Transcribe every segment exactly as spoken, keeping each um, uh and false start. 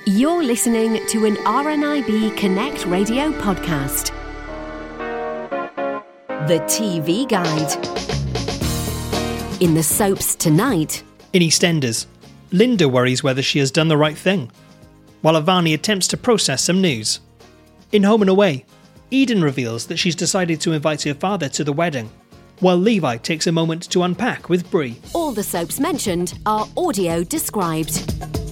You're listening to an R N I B Connect radio podcast. The T V Guide. In the soaps tonight. In EastEnders, Linda worries whether she has done the right thing, while Ivani attempts to process some news. In Home and Away, Eden reveals that she's decided to invite her father to the wedding, while Levi takes a moment to unpack with Bree. All the soaps mentioned are audio described.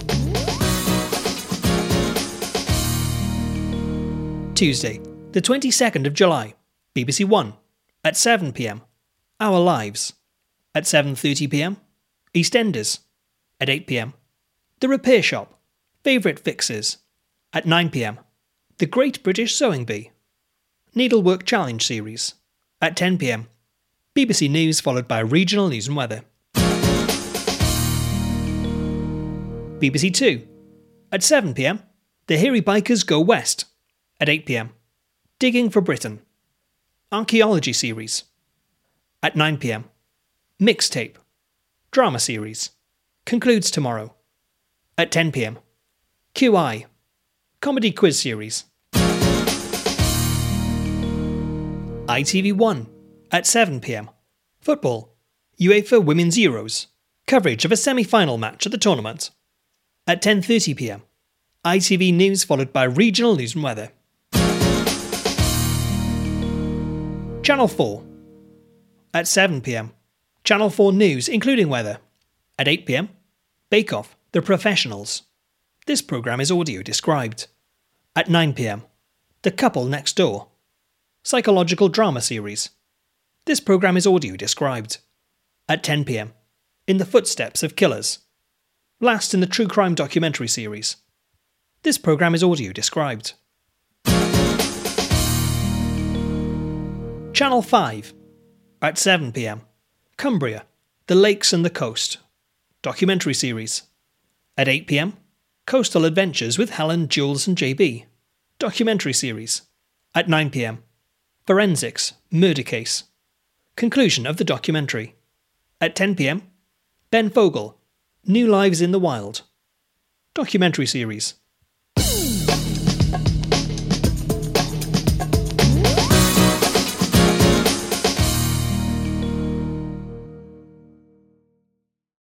Tuesday, the twenty-second of July, B B C One, at seven p m, Our Lives. At seven thirty p m, EastEnders. At eight p m, The Repair Shop, Favourite Fixes. At nine p m, The Great British Sewing Bee. Needlework Challenge Series. At ten p m, B B C News followed by regional news and weather. B B C Two. At seven p m, The Hairy Bikers Go West. At eight p m, Digging for Britain. Archaeology Series. At nine p m, Mixtape. Drama Series. Concludes tomorrow. At ten p m, Q I. Comedy Quiz Series. I T V One. At seven p m, Football. UEFA Women's Euros. Coverage of a semi-final match at the tournament. At ten thirty p m, I T V News followed by regional news and weather. Channel four. At seven p m, Channel four News including weather. At eight p m, Bake Off, The Professionals. This programme is audio described. At nine p m, The Couple Next Door. Psychological drama series. This programme is audio described. At ten p m, In the Footsteps of Killers. Last in the true crime documentary series. This programme is audio described. Channel five. At seven p m, Cumbria, The Lakes and the Coast. Documentary series. At eight p m, Coastal Adventures with Helen, Jules and J B. Documentary series. At nine p m, Forensics, Murder Case. Conclusion of the documentary. At ten p m, Ben Fogle, New Lives in the Wild. Documentary series.